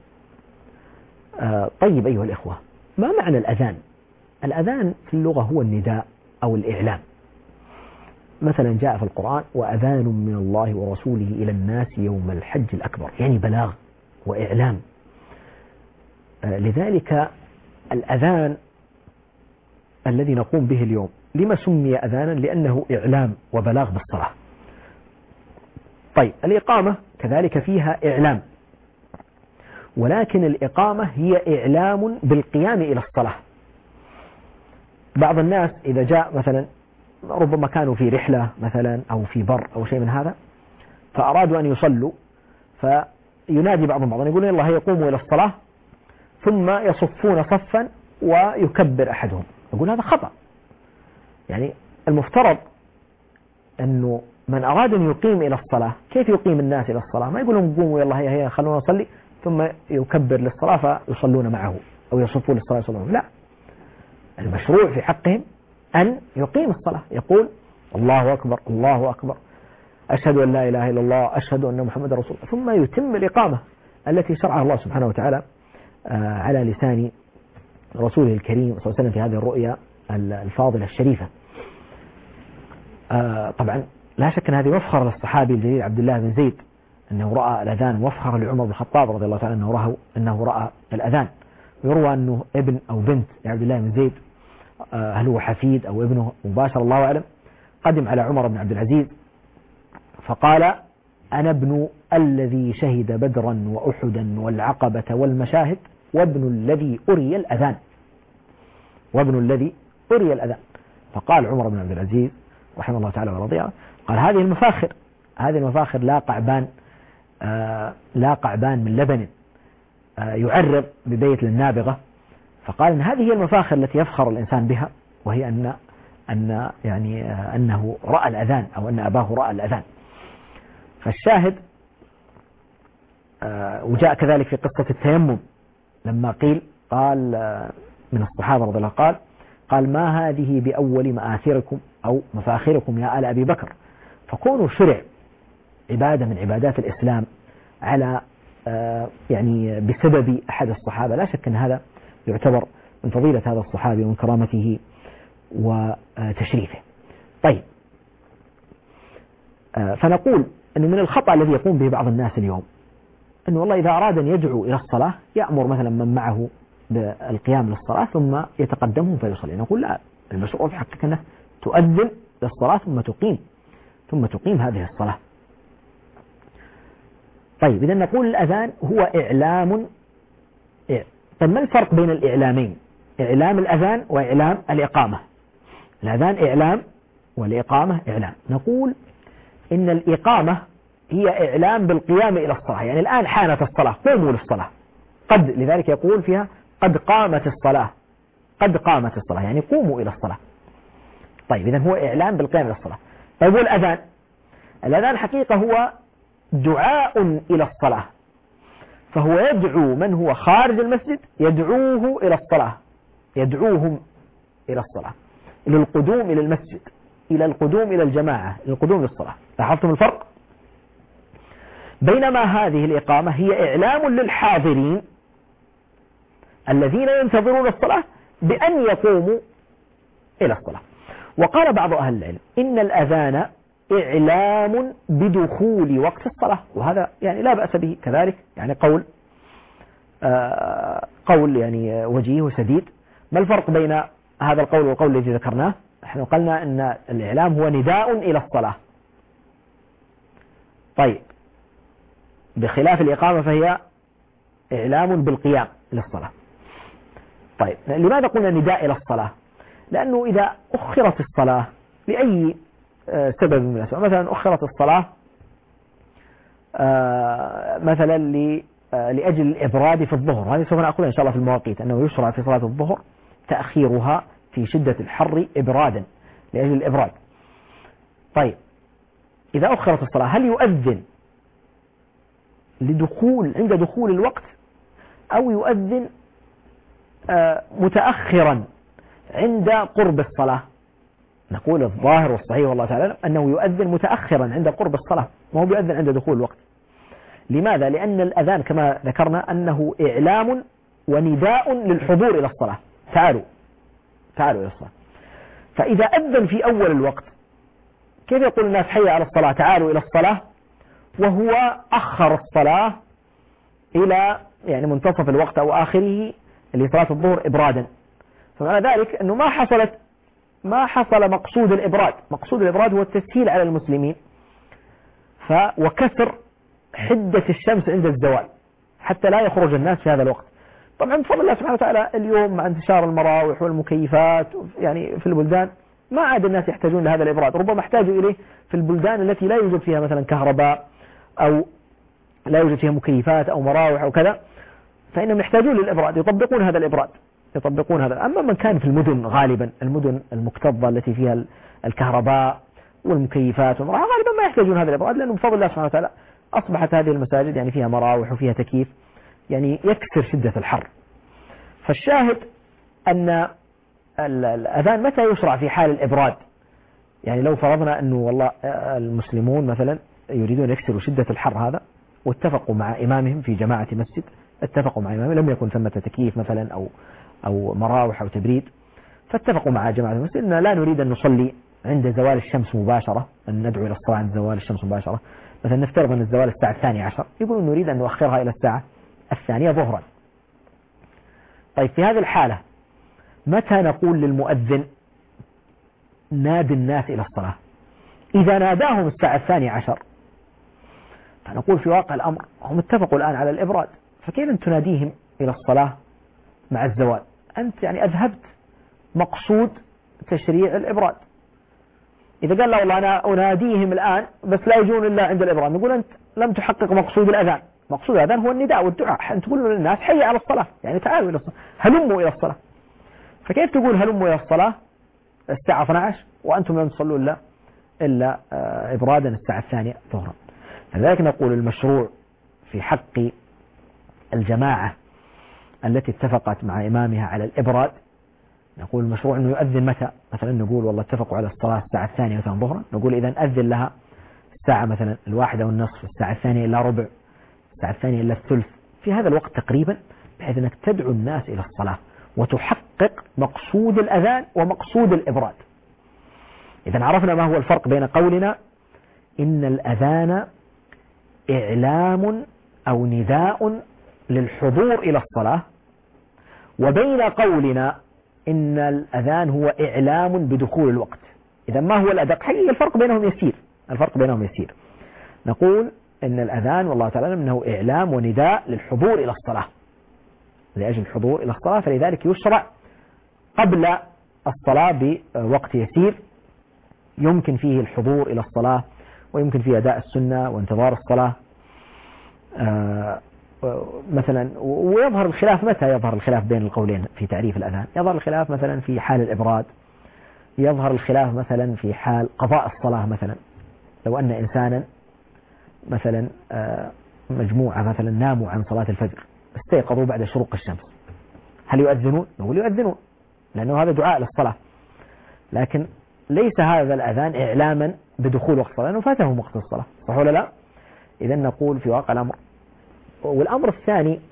طيب أيها الإخوة، ما معنى الأذان؟ الأذان في اللغة هو النداء أو الإعلام. مثلا جاء في القرآن: وأذان من الله ورسوله إلى الناس يوم الحج الأكبر، يعني بلاغ وإعلام. لذلك الأذان الذي نقوم به اليوم لما سمي أذانا؟ لأنه إعلام وبلاغ بالصلاة. طيب الإقامة كذلك فيها إعلام، ولكن الإقامة هي إعلام بالقيام إلى الصلاة. بعض الناس إذا جاء مثلا ربما كانوا في رحلة مثلا أو في بر أو شيء من هذا فأرادوا أن يصلوا، فينادي بعضهم بعضا يقول يلا هيا قوموا إلى الصلاة، ثم يصفون صفا ويكبر أحدهم. يقول هذا خطأ. يعني المفترض أنه من أراد أن يقيم إلى الصلاة كيف يقيم الناس إلى الصلاة؟ ما يقول لهم قوموا يلا هيا هيا خلونا نصلي ثم يكبر للصلاة فيصلون معه أو يصفون للصلاة يصلون. لا، المشروع في حقهم أن يقيم الصلاة، يقول الله أكبر الله أكبر أشهد أن لا إله إلا الله أشهد أن محمد رسول الله، ثم يتم الإقامة التي شرعها الله سبحانه وتعالى على لسان رسوله الكريم صلى الله عليه وسلم في هذه الرؤيا الفاضلة الشريفة. طبعا لا شك أن هذه مفخرة للصحابي الجليل عبد الله بن زيد أنه رأى الأذان، ومفخرة لعمر بن الخطاب رضي الله تعالى أنه رأى أنه رأى الأذان. ويروى أنه ابن أو بنت لعبد الله بن زيد، هل هو حفيد أو ابنه مباشر الله أعلم، قدم على عمر بن عبد العزيز فقال أنا ابن الذي شهد بدرا وأحدا والعقبة والمشاهد وابن الذي أري الأذان وابن الذي أري الأذان. فقال عمر بن عبد العزيز رحمه الله تعالى ورضي عنه قال هذه المفاخر هذه المفاخر لا قعبان آه لا قعبان من لبن آه يعرض ببيت للنابغة. فقال إن هذه هي المفاخر التي يفخر الإنسان بها، وهي أن أن يعني آه أنه رأى الأذان أو أن أباه رأى الأذان. فالشاهد آه وجاء كذلك في قصة التيمم لما قيل قال آه من الصحابة رضي الله قال قال ما هذه بأول مآثركم أو مفاخركم يا آل أبي بكر. فكونوا شرع عبادة من عبادات الإسلام على آه يعني بسبب أحد الصحابة، لا شك أن هذا يعتبر من فضيلة هذا الصحابي ومن كرامته وتشريفه. طيب آه فنقول أنه من الخطأ الذي يقوم به بعض الناس اليوم أنه والله إذا أراد أن يدعو إلى الصلاة يأمر مثلا من معه بالقيام للصلاة ثم يتقدمهم فيصلي. نقول لا، المشروع في حقك أنه تؤذن للصلاة ثم تقيم ثم تقيم هذه الصلاة. طيب إذا نقول الأذان هو إعلام. طيب ما الفرق بين الإعلامين؟ إعلام الأذان وإعلام الإقامة. الأذان إعلام والإقامة إعلام. نقول إن الإقامة هي إعلام بالقيام إلى الصلاة، يعني الآن حانت الصلاة قوموا للصلاة، قد لذلك يقول فيها قد قامت الصلاة قد قامت الصلاة يعني قوموا إلى الصلاة. طيب إذا هو إعلام بالقيام إلى الصلاة. طيب والأذان؟ الأذان حقيقة هو دعاء إلى الصلاة، فهو يدعو من هو خارج المسجد يدعوه إلى الصلاة، يدعوهم إلى الصلاة، إلى القدوم إلى المسجد، إلى القدوم إلى الجماعة، إلى القدوم للصلاة. لاحظتم الفرق؟ بينما هذه الإقامة هي إعلام للحاضرين الذين ينتظرون الصلاة بأن يقوموا إلى الصلاة. وقال بعض أهل العلم إن الأذان إعلام بدخول وقت الصلاة، وهذا يعني لا بأس به كذلك، يعني قول آه قول يعني وجيه وسديد. ما الفرق بين هذا القول والقول الذي ذكرناه؟ نحن قلنا أن الإعلام هو نداء إلى الصلاة. طيب بخلاف الإقامة فهي إعلام بالقيام للصلاة. طيب لماذا قلنا نداء إلى الصلاة؟ لأنه إذا أخرت الصلاة لأي سبب من الأسباب، مثلا أخرت الصلاة مثلا لأجل الإبراد في الظهر، هذه سوف نأخذها إن شاء الله في المواقيت، أنه يشرع في صلاة الظهر تأخيرها في شدة الحر إبرادا لأجل الإبراد. طيب إذا أخرت الصلاة هل يؤذن لدخول عند دخول الوقت أو يؤذن متأخرا عند قرب الصلاة؟ نقول الظاهر والصحيح والله تعالى أنه يؤذن متأخرا عند قرب الصلاة، ما هو يؤذن عند دخول الوقت. لماذا؟ لأن الأذان كما ذكرنا أنه إعلام ونداء للحضور إلى الصلاة، تعالوا تعالوا إلى الصلاة. فإذا أذن في أول الوقت كيف يقول الناس حي على الصلاة تعالوا إلى الصلاة، وهو أخر الصلاة إلى يعني منتصف الوقت أو آخره اللي صلاة الظهر إبرادا. فمعنى ذلك أنه ما حصلت ما حصل مقصود الإبراد. مقصود الإبراد هو التسهيل على المسلمين ف وكسر حدة الشمس عند الزوال حتى لا يخرج الناس في هذا الوقت. طبعا بفضل الله سبحانه وتعالى اليوم مع انتشار المراوح والمكيفات يعني في البلدان ما عاد الناس يحتاجون لهذا الإبراد، ربما احتاجوا إليه في البلدان التي لا يوجد فيها مثلا كهرباء أو لا يوجد فيها مكيفات أو مراوح أو كذا، فإنهم يحتاجون للإبراد، يطبقون هذا الإبراد يطبقون هذا. أما من كان في المدن غالبا المدن المكتظة التي فيها الكهرباء والمكيفات والمراوح غالبا ما يحتاجون هذا الإبراد، لأنه بفضل الله سبحانه وتعالى أصبحت هذه المساجد يعني فيها مراوح وفيها تكييف يعني يكسر شدة الحر. فالشاهد أن الأذان متى يشرع في حال الإبراد؟ يعني لو فرضنا أنه والله المسلمون مثلا يريدون يكسروا شدة الحر هذا واتفقوا مع إمامهم في جماعة مسجد، اتفقوا مع إمامهم لم يكن ثمة تكييف مثلا أو أو مراوح أو تبريد، فاتفقوا مع جماعة المسجد أن لا نريد أن نصلي عند زوال الشمس مباشرة، أن ندعو إلى الصلاة عند زوال الشمس مباشرة، مثلا نفترض أن الزوال الساعة الثانية عشر، يقولون نريد أن نؤخرها إلى الساعة الثانية ظهرا. طيب في هذه الحالة متى نقول للمؤذن نادي الناس إلى الصلاة؟ إذا ناداهم الساعة الثانية عشر فنقول في واقع الأمر هم اتفقوا الآن على الإبراد، فكيف أن تناديهم إلى الصلاة مع الزوال؟ أنت يعني أذهبت مقصود تشريع الإبراد. إذا قال لا والله أنا أناديهم الآن بس لا يجون إلا عند الإبراد، نقول أنت لم تحقق مقصود الأذان. مقصود الأذان هو النداء والدعاء، أن تقول للناس حي على الصلاة، يعني تعالوا إلى الصلاة، هلموا إلى الصلاة. فكيف تقول هلموا إلى الصلاة الساعة اثنتي عشرة وأنتم لم تصلوا إلا إلا إبرادا الساعة الثانية ظهرا؟ لذلك نقول المشروع في حق الجماعة التي اتفقت مع إمامها على الإبراد، نقول المشروع أنه يؤذن متى؟ مثلا نقول والله اتفقوا على الصلاة الساعة الثانية مثلا ظهرا، نقول إذا أذن لها الساعة مثلا الواحدة والنصف، الساعة الثانية إلا ربع، الساعة الثانية إلا الثلث، في هذا الوقت تقريبا، بحيث أنك تدعو الناس إلى الصلاة وتحقق مقصود الأذان ومقصود الإبراد. إذا عرفنا ما هو الفرق بين قولنا إن الأذان إعلام أو نداء للحضور إلى الصلاة، وبين قولنا إن الأذان هو إعلام بدخول الوقت. إذا ما هو الأدق؟ حقيقة الفرق بينهم يسير، الفرق بينهم يسير. نقول إن الأذان والله تعالى أنه إعلام ونداء للحضور إلى الصلاة، لأجل الحضور إلى الصلاة، فلذلك يشرع قبل الصلاة بوقت يسير يمكن فيه الحضور إلى الصلاة، ويمكن فيه أداء السنة وانتظار الصلاة. آه مثلا ويظهر الخلاف، متى يظهر الخلاف بين القولين في تعريف الأذان؟ يظهر الخلاف مثلا في حال الإبراد، يظهر الخلاف مثلا في حال قضاء الصلاة. مثلا لو أن إنسانا مثلا آه مجموعة مثلا ناموا عن صلاة الفجر استيقظوا بعد شروق الشمس، هل يؤذنون؟ نقول يؤذنون، لأنه هذا دعاء للصلاة، لكن ليس هذا الأذان إعلاما بدخول وقت الصلاة، لأنه فاته وقت الصلاة، صح ولا لا؟ إذا نقول في واقع الأمر. والأمر الثاني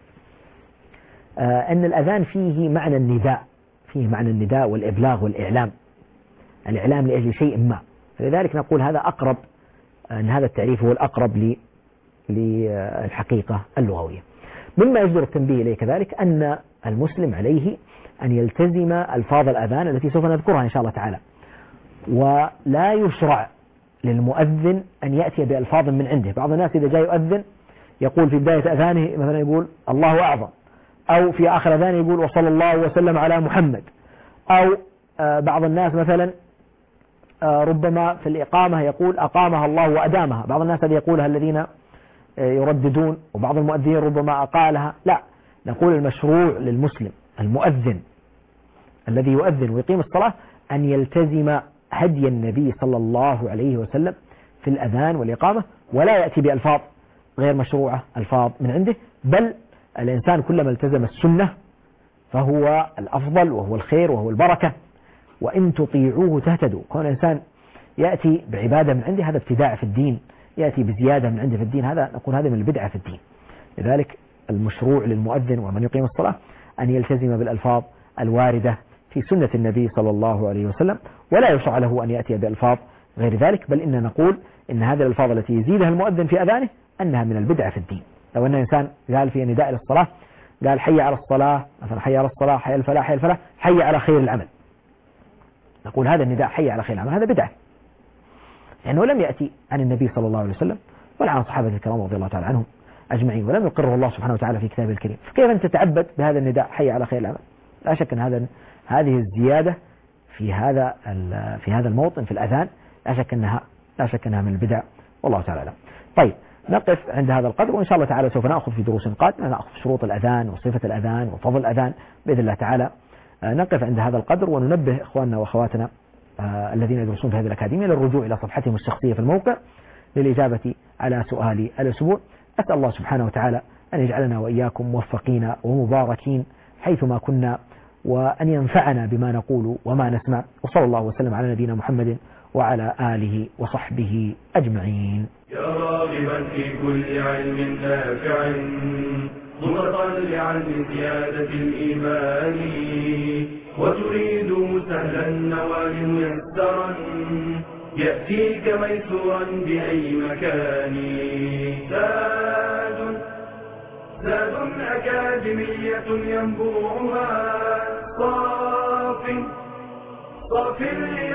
آه أن الأذان فيه معنى النداء، فيه معنى النداء والإبلاغ والإعلام، الإعلام لأجل شيء ما، فلذلك نقول هذا أقرب، أن هذا التعريف هو الأقرب للحقيقة اللغوية. مما يجدر التنبيه إليه كذلك أن المسلم عليه أن يلتزم ألفاظ الأذان التي سوف نذكرها إن شاء الله تعالى، ولا يشرع للمؤذن أن يأتي بألفاظ من عنده. بعض الناس إذا جاء يؤذن يقول في بداية أذانه مثلا يقول الله أعظم، أو في آخر أذانه يقول وصلى الله وسلم على محمد، أو بعض الناس مثلا ربما في الإقامة يقول أقامها الله وأدامها. بعض الناس هذه يقولها الذين يرددون، وبعض المؤذنين ربما أقالها. لا، نقول المشروع للمسلم المؤذن الذي يؤذن ويقيم الصلاة أن يلتزم هدي النبي صلى الله عليه وسلم في الأذان والإقامة، ولا يأتي بألفاظ غير مشروعة، ألفاظ من عنده، بل الإنسان كلما التزم السنة فهو الأفضل وهو الخير وهو البركة، وإن تطيعوه تهتدوا. كون الإنسان يأتي بعبادة من عنده هذا ابتداع في الدين، يأتي بزيادة من عنده في الدين، هذا نقول هذا من البدعة في الدين. لذلك المشروع للمؤذن ومن يقيم الصلاة أن يلتزم بالألفاظ الواردة في سنة النبي صلى الله عليه وسلم، ولا يشرع له أن يأتي بألفاظ غير ذلك، بل إن نقول إن هذه الألفاظ التي يزيدها المؤذن في أذانه أنها من البدعة في الدين. لو أن إنسان قال في نداء للصلاة قال حي على الصلاة مثلا، حي على الصلاة، حي على الفلاح، حي على الفلاح، حي على خير العمل، نقول هذا النداء حي على خير العمل هذا بدعة، لأنه لم يأتي عن النبي صلى الله عليه وسلم ولا عن صحابة الكرام رضي الله تعالى عنهم أجمعين، ولم يقره الله سبحانه وتعالى في كتابه الكريم، فكيف أن تتعبد بهذا النداء حي على خير العمل؟ لا شك أن هذا هذه الزيادة في هذا في هذا الموطن في الأذان لا شك أنها لا شك أنها من البدع، والله تعالى أعلم. طيب نقف عند هذا القدر، وإن شاء الله تعالى سوف نأخذ في دروس قادمة نأخذ شروط الأذان وصفة الأذان وفضل الأذان بإذن الله تعالى. نقف عند هذا القدر وننبه إخواننا وأخواتنا الذين يدرسون في هذه الأكاديمية للرجوع إلى صفحتهم الشخصية في الموقع للإجابة على سؤال الأسبوع. أسأل الله سبحانه وتعالى أن يجعلنا وإياكم موفقين ومباركين حيثما كنا، وأن ينفعنا بما نقول وما نسمع، وصلى الله وسلم على نبينا محمد وعلى آله وصحبه أجمعين. يا راغبا في كل علم نافع متطلعا لزيادة الإيمان، وتريد سهلا النوال ميسرا يأتيك ميسورا بأي مكان. زاد زاد أكاديمية ينبوعها صاف صاف